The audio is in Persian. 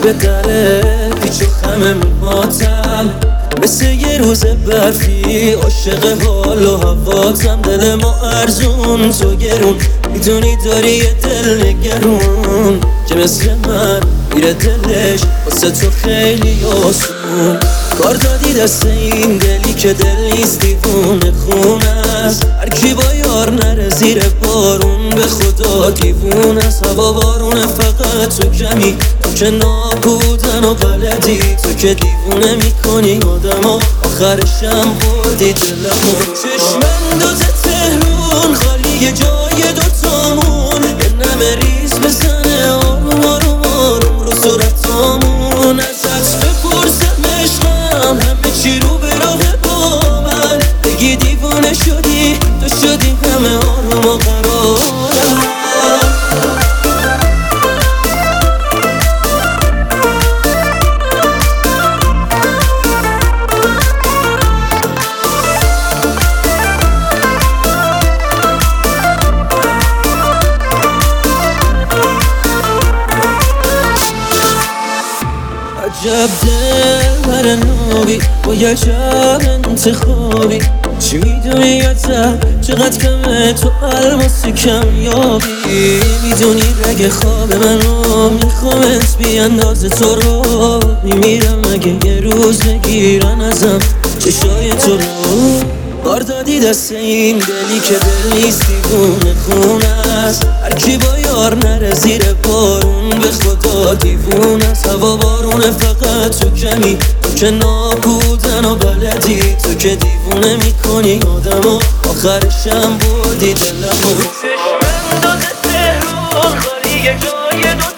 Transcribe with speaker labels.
Speaker 1: به دره پیچ و خم موهاتم، مثل یه روز برفی عاشق حال و هواتم. دل ما ارزون تو گرون، میدونی داری یه دل نگرون که مثل من میره دلش واسه تو خیلی آسون. کار دادی دست این دلی که دل نیست دیوونه خونه است. هرکی با یار نره زیر بارون به خدا دیوونه است. هوا بارونه فقط تو کمی، تو که نابودن و بلدی، تو که دیوونه میکنی آدمو، آخرشم بردی دلمو. چشمم دوز تهرون خالی جای دوتامون، یه نمه ریز بزنه آروم آروم آروم رو صورتامون. ازت بپرسم عشقم همه چی رو به راه با من، بگی دیوونه شدی تو شدی همه آروم و قرارم. عجب دل بر نابی با یه عجب انتخابی، چی میدونی ازم چقدر کمه تو الماسی کمیابی. میدونی رگ خواب منو میخوامت بی اندازه تو رو میمیرم اگه یه روز بگیرن ازم چشای تو رو. بار دادی دست این دلی که دل نیست دیوونه خونه است. هرکی با یار نره زیر بارون به خدا دیوونه است. هوا بارونه فقط تو کمی، تو که نابودن و بلدی، تو که دیوونه میکنی آدمو، آخرشم بردی دلمو. چشمم داده تهران خالی جای